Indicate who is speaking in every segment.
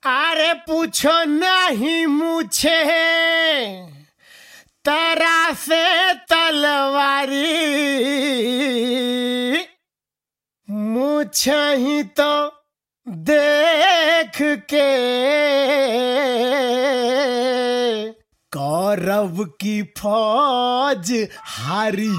Speaker 1: अरे पूछो नहीं मुझे तरा से तलवारी, मुझे ही तो देख के कौरव की फौज हारी।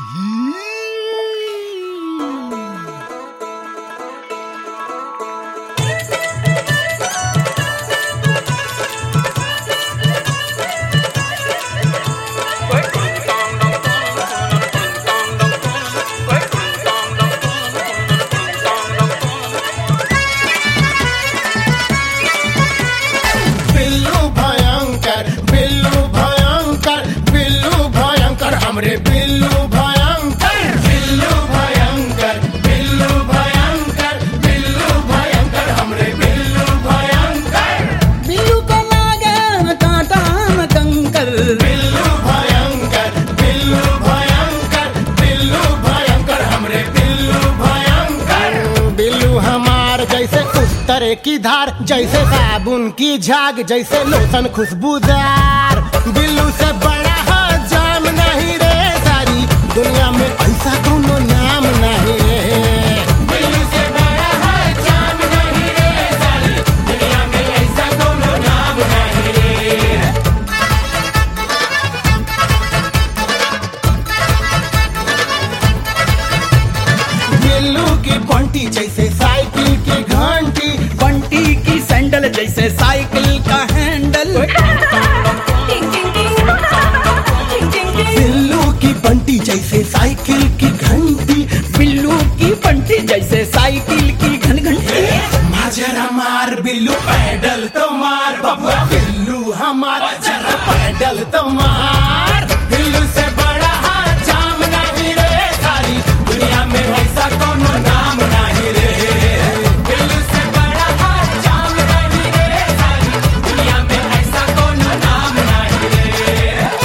Speaker 1: हमरे बिल्लू भयंकर, बिल्लू भयंकर, बिल्लू भयंकर, बिल्लू भयंकर, हमरे बिल्लू भयंकर।
Speaker 2: बिल्लू को लागे न कांटा न कंकर,
Speaker 1: बिल्लू भयंकर, बिल्लू भयंकर, बिल्लू भयंकर, हमरे बिल्लू भयंकर। बिल्लू हमार जैसे उस तरह की धार, जैसे साबुन की झाग, जैसे लोशन खुशबूदार। बिल्लू से बड़ा जाम नहीं रे सारी दुनिया में, ऐसा कोनो नाम नहीं रे। बिल्लू से बड़ा है जाम नहीं रे सारी दुनिया में, ऐसा कोनो नाम नहीं रे। बिल्लू की बंटी जैसे साइकिल की घंटी,
Speaker 2: बंटी की सैंडल जैसे साइकिल का हैंडल।
Speaker 1: बिल्लू की बंटी जैसे साइकिल की घंटी,
Speaker 2: बिल्लू की बंटी जैसे साइकिल की घंटी।
Speaker 1: मार जरा मार बिल्लू पैडल तो मार बबुआ, बिल्लू हमार जरा पैडल तो मार। बिल्लू से बड़ा हाथ जाम नहीं रे सारी दुनिया में, ऐसा कोनो नाम नहीं रे। बिल्लू से बड़ा हाथ जाम नहीं रे सारी दुनिया में, ऐसा कोनो नाम नहीं रे।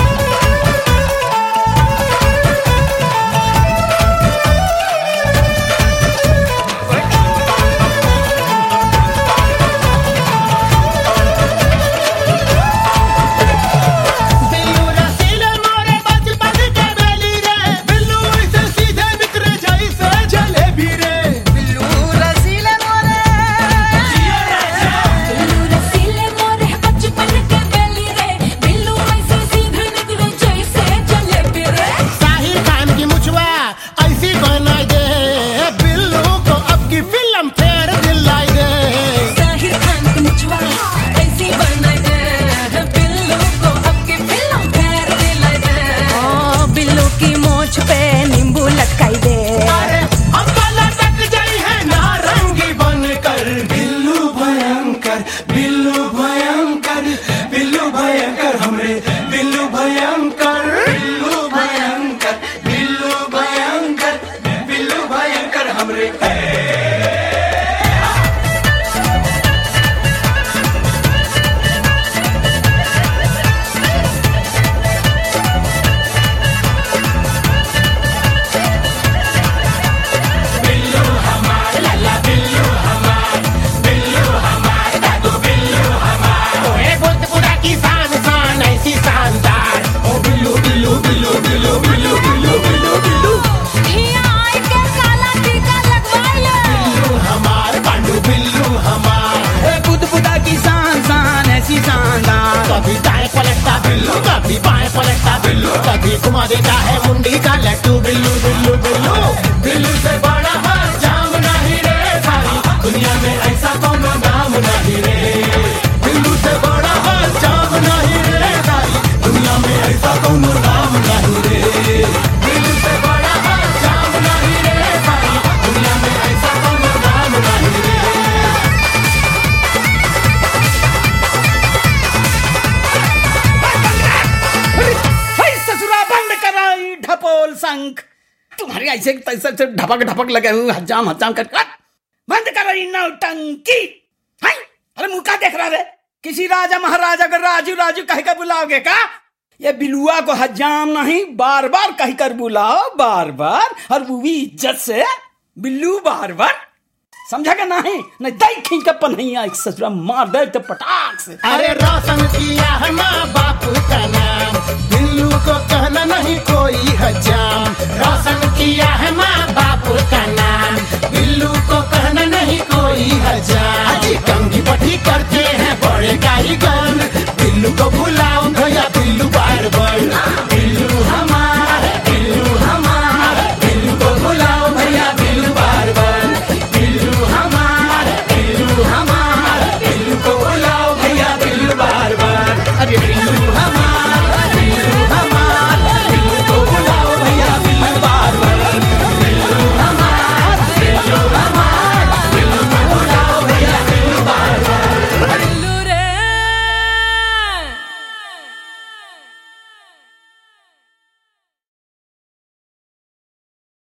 Speaker 1: कभी दाएं पलटता बिल्लू, कभी बाएं पलटता बिल्लू, कभी घुमा देता है मुंडी का लट्टू। बिल्लू बिल्लू बिल्लू, बिल्लू से बड़ा हाथ जाम नहीं रे सारी दुनिया में, ऐसा कोनो नाम नहीं रे। बिल्लू से बड़ा हाथ जाम नहीं रे सारी दुनिया में, ऐसा कोनो नाम नहीं रे। बिल्लू से बड़ा हाथ जाम नहीं रे सारी दुनिया में, ऐसा कोनो नाम नहीं रे।
Speaker 2: ढपोल संख तुम्हारी ऐसे तैसे से ढपक ढपक लगे हुए हजाम हजाम कर बंद कर रही नौटंकी। अरे मुंह का देख रहा है? किसी राजा महाराजा को राजू राजू कह कर बुलाओगे का? ये बिलुआ को हजाम नहीं बार बार कह कर बुलाओ, बार बार, और वो भी इज्जत से। बिल्लू बार बार समझा क्या नहीं दही खींच कर पन्हैया एक ससुरा मार दे तो पटाख से।
Speaker 1: अरे रोशन किया है माँ बाप का नाम, बिल्लू को कहना नहीं कोई हजाम। रोशन किया है माँ बाप का नाम, बिल्लू को कहना नहीं कोई हजाम।